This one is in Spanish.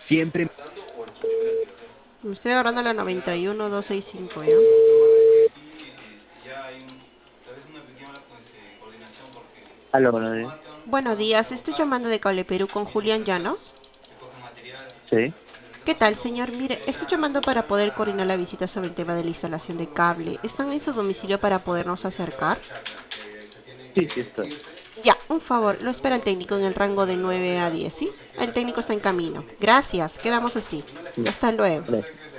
Siempre. Me estoy agarrando la 91265, ¿ya? Aló, buenos días. Buenos días, estoy llamando de Cable Perú con Julián Llanos. Sí. ¿Qué tal, señor? Mire, estoy llamando para poder coordinar la visita sobre el tema de la instalación de cable. ¿Están en su domicilio para podernos acercar? Sí, sí estoy. Ya, un favor, lo espera el técnico en el rango de 9 a 10, ¿sí? El técnico está en camino. Gracias, quedamos así. Ya, Hasta luego. gracias.